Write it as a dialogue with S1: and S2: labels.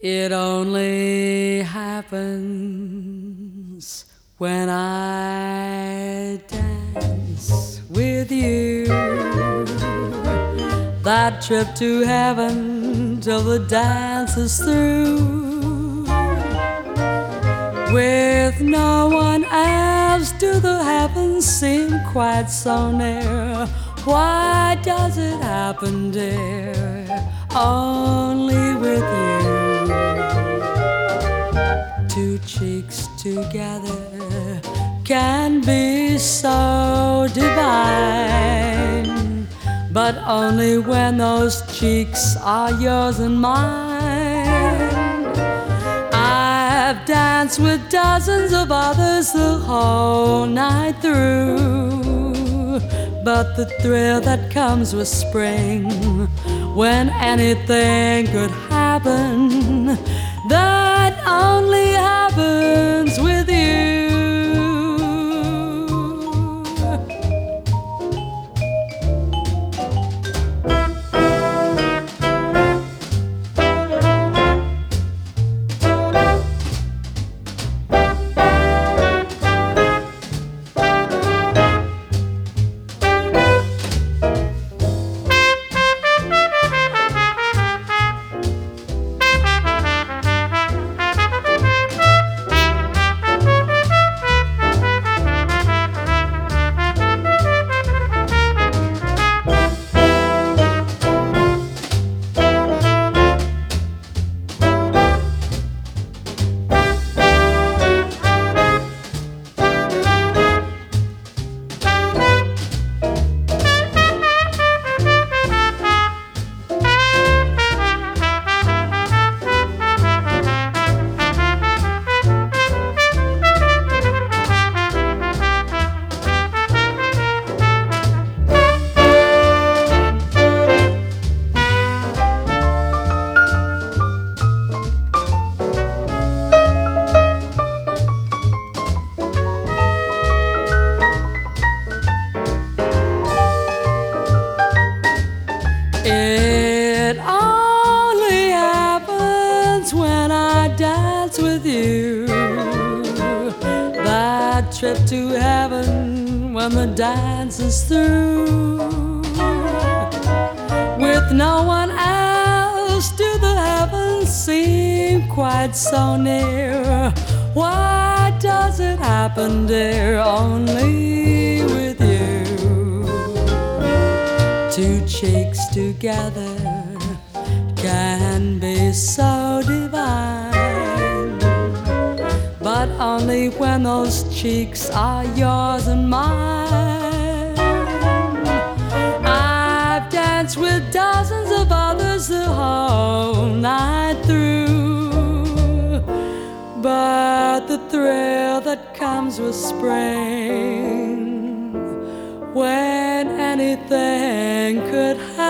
S1: It only happens when I dance with you. That trip to heaven till the dance is through. With no one else do the heavens seem quite so near. Why does it happen, dear, only with you? Two cheeks together can be so divine, but only when those cheeks are yours and mine. I've danced with dozens of others the whole night through, but the thrill that comes with spring, when anything could happen, that only happens with you. It only happens when I dance with you. That trip to heaven when the dance is through. With no one else do the heavens seem quite so near. Why does it happen, dear, only with you? Two cheeks together can be so divine, but only when those cheeks are yours and mine. I've danced with dozens of others the whole night through, but the thrill that comes with spring, when anything could happen,